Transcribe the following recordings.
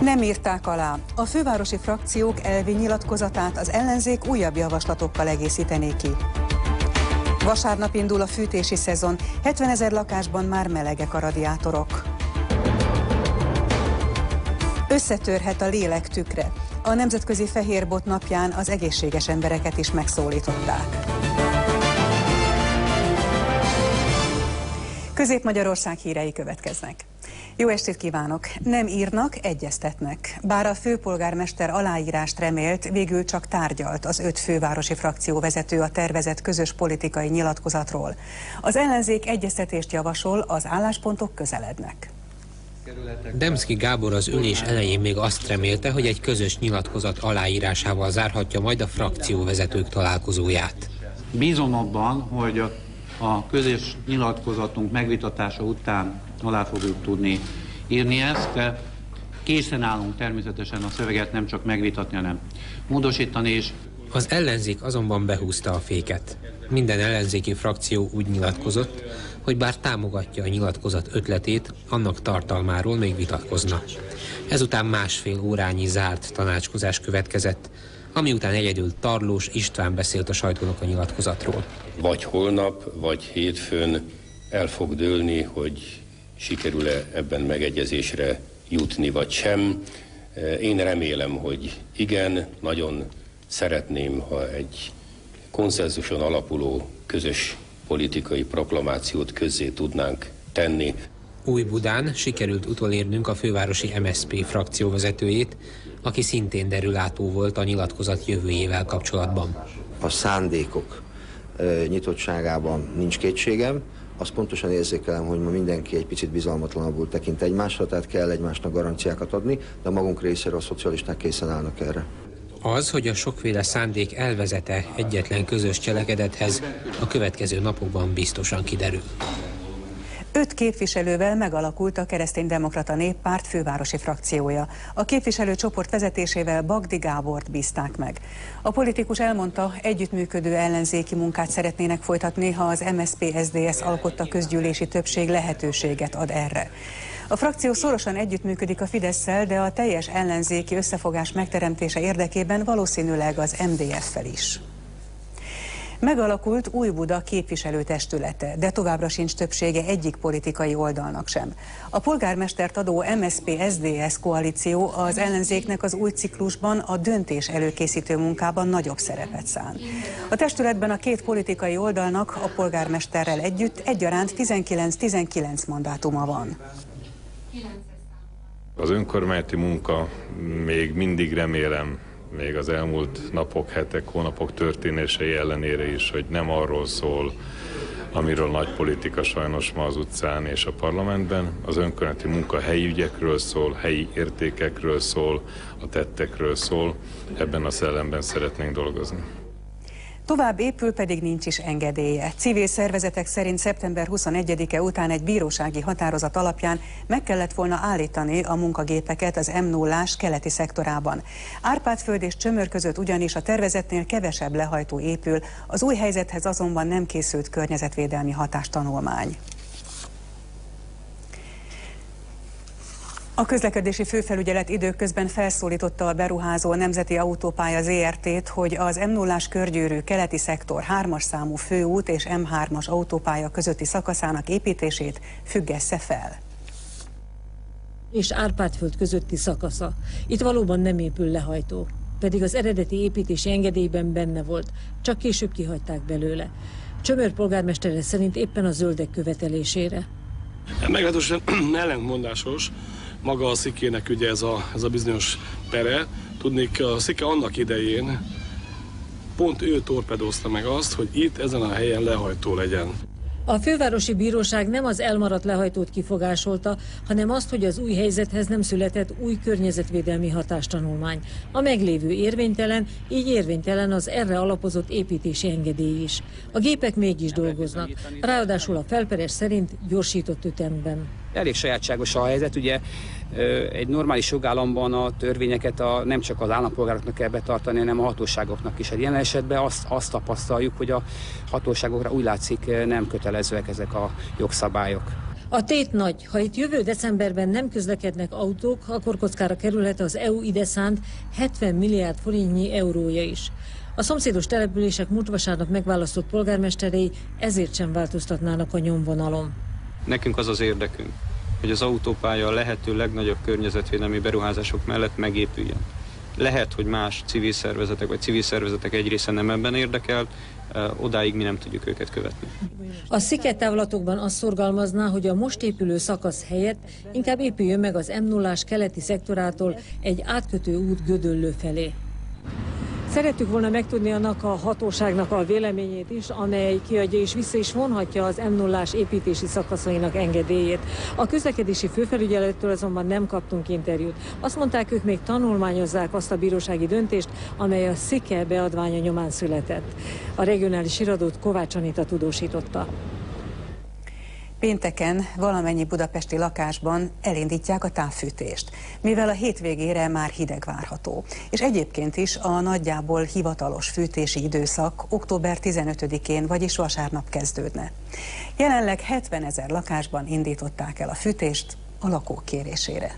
Nem írták alá. A fővárosi frakciók elvi nyilatkozatát az ellenzék újabb javaslatokkal egészítené ki. Vasárnap indul a fűtési szezon, 70 000 lakásban már melegek a radiátorok. Összetörhet a lélek tükre. A Nemzetközi Fehérbot napján az egészséges embereket is megszólították. Közép-Magyarország hírei következnek. Jó estét kívánok! Nem írnak, egyeztetnek. Bár a főpolgármester aláírást remélt, végül csak tárgyalt az 5 fővárosi frakcióvezető a tervezett közös politikai nyilatkozatról. Az ellenzék egyeztetést javasol, az álláspontok közelednek. Demszky Gábor az ülés elején még azt remélte, hogy egy közös nyilatkozat aláírásával zárhatja majd a frakcióvezetők találkozóját. Bízom abban, hogy a közös nyilatkozatunk megvitatása után alá fogjuk tudni írni ezt, de készen állunk természetesen a szöveget nem csak megvitatni, hanem módosítani is. Az ellenzék azonban behúzta a féket. Minden ellenzéki frakció úgy nyilatkozott, hogy bár támogatja a nyilatkozat ötletét, annak tartalmáról még vitatkozna. Ezután másfél órányi zárt tanácskozás következett, ami után egyedül Tarlós István beszélt a sajtónak a nyilatkozatról. Vagy holnap, vagy hétfőn el fog dőlni, hogy sikerül-e ebben megegyezésre jutni, vagy sem. Én remélem, hogy igen, nagyon szeretném, ha egy konszenzuson alapuló közös politikai proklamációt közzé tudnánk tenni. Újbudán sikerült utolérnünk a fővárosi MSZP frakcióvezetőjét, aki szintén derülátó volt a nyilatkozat jövőjével kapcsolatban. A szándékok nyitottságában nincs kétségem, azt pontosan érzékelem, hogy ma mindenki egy picit bizalmatlanabbul tekint egymásra, tehát kell egymásnak garanciákat adni, de magunk részéről a szocialisták készen állnak erre. Az, hogy a sokféle szándék elvezete egyetlen közös cselekedethez, a következő napokban biztosan kiderül. 5 képviselővel megalakult a Kereszténydemokrata Néppárt fővárosi frakciója. A képviselőcsoport vezetésével Bagdi Gábort bízták meg. A politikus elmondta, együttműködő ellenzéki munkát szeretnének folytatni, ha az MSZP-SZDSZ alkotta közgyűlési többség lehetőséget ad erre. A frakció szorosan együttműködik a Fidesszel, de a teljes ellenzéki összefogás megteremtése érdekében valószínűleg az MDF-fel is. Megalakult Újbuda képviselőtestülete, de továbbra sincs többsége egyik politikai oldalnak sem. A polgármestert adó MSZP-SZDSZ koalíció az ellenzéknek az új ciklusban a döntés előkészítő munkában nagyobb szerepet szán. A testületben a 2 politikai oldalnak a polgármesterrel együtt egyaránt 19-19 mandátuma van. Az önkormányzati munka még mindig remélem, még az elmúlt napok, hetek, hónapok történései ellenére is, hogy nem arról szól, amiről nagy politika sajnos ma az utcán és a parlamentben. Az önkormányzati munka helyi ügyekről szól, helyi értékekről szól, a tettekről szól. Ebben a szellemben szeretnénk dolgozni. Tovább épül, pedig nincs is engedélye. Civil szervezetek szerint szeptember 21-e után egy bírósági határozat alapján meg kellett volna állítani a munkagépeket az M0-ás keleti szektorában. Árpádföld és Csömör között ugyanis a tervezetnél kevesebb lehajtó épül, az új helyzethez azonban nem készült környezetvédelmi hatástanulmány. A közlekedési főfelügyelet időközben felszólította a beruházó Nemzeti Autópálya ZRT-t, hogy az M0-ás körgyűrű keleti szektor 3-as számú főút és M3-as autópálya közötti szakaszának építését függesse fel. És Árpádföld közötti szakasza. Itt valóban nem épül lehajtó, pedig az eredeti építési engedélyben benne volt, csak később kihagyták belőle. Csömör polgármestere szerint éppen a zöldek követelésére. Meglehetősen ellentmondásos maga a szikének ugye ez a bizonyos pere. Tudnék, a szike annak idején pont ő torpedózta meg azt, hogy itt ezen a helyen lehajtó legyen. A fővárosi bíróság nem az elmaradt lehajtót kifogásolta, hanem azt, hogy az új helyzethez nem született új környezetvédelmi hatástanulmány. A meglévő érvénytelen, így érvénytelen az erre alapozott építési engedély is. A gépek mégis dolgoznak, ráadásul a felperes szerint gyorsított ütemben. Elég sajátságos a helyzet, ugye egy normális jogállamban a törvényeket nem csak az állampolgároknak kell betartani, hanem a hatóságoknak is. Jelen esetben azt tapasztaljuk, hogy a hatóságokra úgy látszik nem kötelezőek ezek a jogszabályok. A tét nagy. Ha itt jövő decemberben nem közlekednek autók, akkor kockára kerülhet az EU ide szánt 70 milliárd forintnyi eurója is. A szomszédos települések múlt vasárnap megválasztott polgármesterei ezért sem változtatnának a nyomvonalon. Nekünk az az érdekünk, hogy az autópálya a lehető legnagyobb környezetvédelmi beruházások mellett megépüljön. Lehet, hogy más civil szervezetek vagy civil szervezetek egy része nem ebben érdekelt, odáig mi nem tudjuk őket követni. A sziketávlatokban azt szorgalmazná, hogy a most épülő szakasz helyett inkább épüljön meg az M0-ás keleti szektorától egy átkötő út Gödöllő felé. Szerettük volna megtudni annak a hatóságnak a véleményét is, amely kiadja és vissza is vonhatja az M0-ás építési szakaszainak engedélyét. A közlekedési főfelügyelettől azonban nem kaptunk interjút. Azt mondták, ők még tanulmányozzák azt a bírósági döntést, amely a Szike beadványa nyomán született. A regionális híradót Kovács Anita tudósította. Pénteken valamennyi budapesti lakásban elindítják a távfűtést, mivel a hétvégére már hideg várható. És egyébként is a nagyjából hivatalos fűtési időszak október 15-én, vagyis vasárnap kezdődne. Jelenleg 70 000 lakásban indították el a fűtést a lakók kérésére.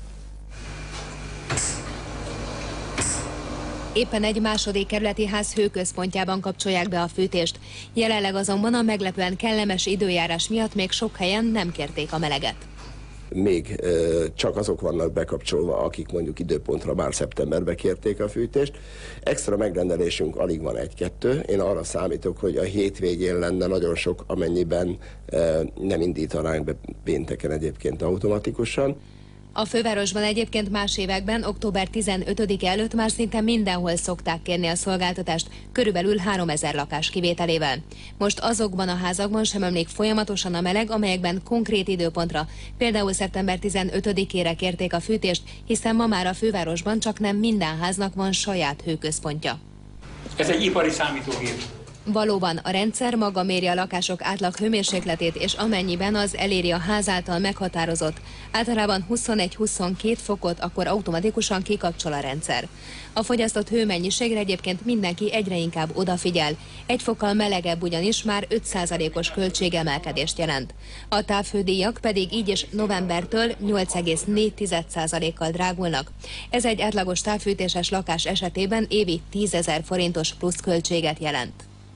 Éppen egy második kerületi ház hőközpontjában kapcsolják be a fűtést. Jelenleg azonban a meglepően kellemes időjárás miatt még sok helyen nem kérték a meleget. Még csak azok vannak bekapcsolva, akik mondjuk időpontra már szeptemberbe kérték a fűtést. Extra megrendelésünk alig van 1-2. Én arra számítok, hogy a hétvégén lenne nagyon sok, amennyiben nem indítanánk be pénteken egyébként automatikusan. A fővárosban egyébként más években október 15-e előtt már szinte mindenhol szokták kérni a szolgáltatást, körülbelül 3000 lakás kivételével. Most azokban a házakban sem ömlik folyamatosan a meleg, amelyekben konkrét időpontra, például szeptember 15-ére kérték a fűtést, hiszen ma már a fővárosban csak nem minden háznak van saját hőközpontja. Ez egy ipari számítógép. Valóban a rendszer maga méri a lakások átlag hőmérsékletét, és amennyiben az eléri a ház által meghatározott, általában 21-22 fokot, akkor automatikusan kikapcsol a rendszer. A fogyasztott hőmennyiségre egyébként mindenki egyre inkább odafigyel. 1 fokkal melegebb ugyanis már 5%-os költségemelkedést jelent. A távhődíjak pedig így is novembertől 8,4%-kal drágulnak. Ez egy átlagos távfűtéses lakás esetében évi 10 000 forintos plusz költséget jelent.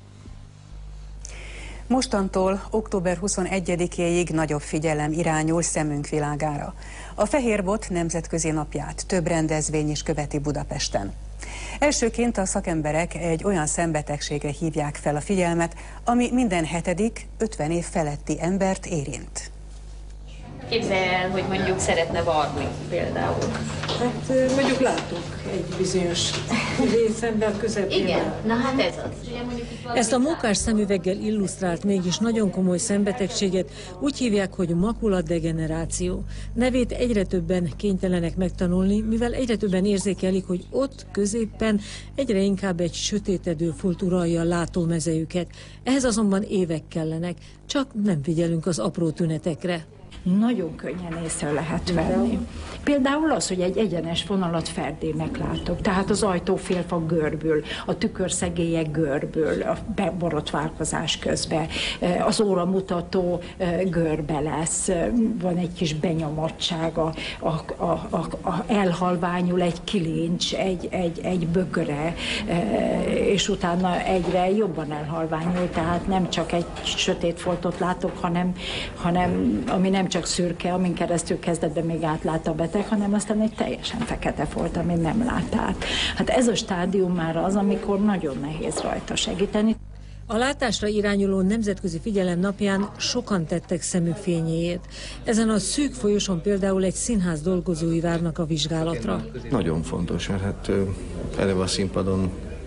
Mostantól október 21-éig nagyobb figyelem irányul szemünk világára. A Fehérbot nemzetközi napját több rendezvény is követi Budapesten. Elsőként a szakemberek egy olyan szembetegségre hívják fel a figyelmet, ami minden 7. 50 év feletti embert érint. Képzelj el, hogy mondjuk szeretne varni például. Hát mondjuk látunk egy bizonyos részemben közepén. Igen, na hát ez az. Ezt a mókás szemüveggel illusztrált, mégis nagyon komoly szembetegséget úgy hívják, hogy makuladegeneráció. Nevét egyre többen kénytelenek megtanulni, mivel egyre többen érzékelik, hogy ott középpen egyre inkább egy sötétedő folt uralja a látómezejüket. Ehhez azonban évek kellenek, csak nem figyelünk az apró tünetekre. Nagyon könnyen észre lehet venni. Például az, hogy egy egyenes vonalat ferdének látok, tehát az ajtófélfa görbül, a tükörszegélye görbül, a beborotválkozás közben, az óramutató görbe lesz, van egy kis benyomottság, elhalványul egy kilincs, egy bögre, és utána egyre jobban elhalványul, tehát nem csak egy sötét foltot látok, hanem ami nem csak szürke, amin keresztül kezdett, de még átlát a beteg, hanem aztán egy teljesen fekete folt, amit nem lát át. Hát ez a stádium már az, amikor nagyon nehéz rajta segíteni. A látásra irányuló nemzetközi figyelem napján sokan tettek szemük fényéért. Ezen a szűk folyosón például egy színház dolgozói várnak a vizsgálatra. Nagyon fontos, mert hát eleve a színpadon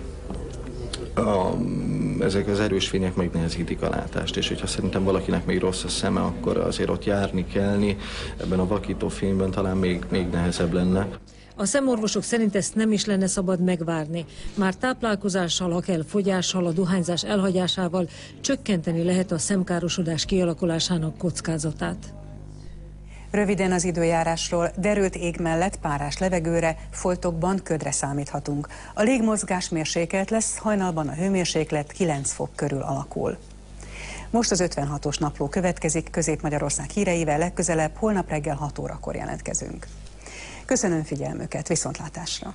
ezek az erős fények megnehezítik a látást, és hogyha szerintem valakinek még rossz a szeme, akkor azért ott járni, kelni, ebben a vakító fényben talán még nehezebb lenne. A szemorvosok szerint ezt nem is lenne szabad megvárni. Már táplálkozással, ha kell fogyással, a dohányzás elhagyásával csökkenteni lehet a szemkárosodás kialakulásának kockázatát. Röviden az időjárásról: derült ég mellett párás levegőre, foltokban ködre számíthatunk. A légmozgás mérsékelt lesz, hajnalban a hőmérséklet 9 fok körül alakul. Most az 56-os napló következik Közép-Magyarország híreivel, legközelebb holnap reggel 6 órakor jelentkezünk. Köszönöm figyelmüket, viszontlátásra!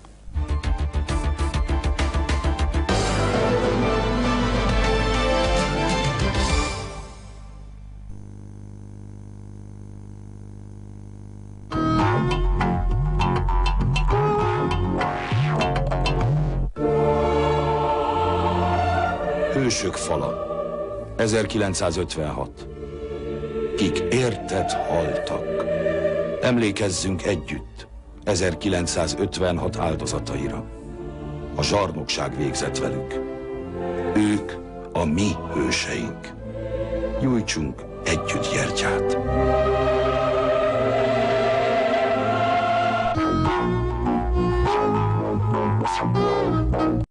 Hősök fala, 1956. Kik érted haltak. Emlékezzünk együtt 1956 áldozataira. A zsarnokság végzett velük. Ők a mi hőseink. Nyújtsunk együtt gyertyát.